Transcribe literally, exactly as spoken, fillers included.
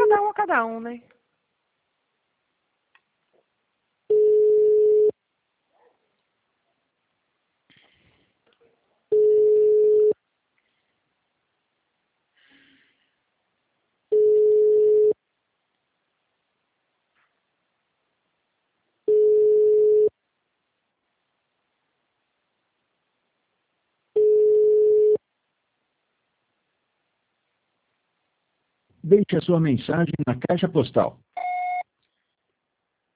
cada um a cada um, né? Deixe a sua mensagem na caixa postal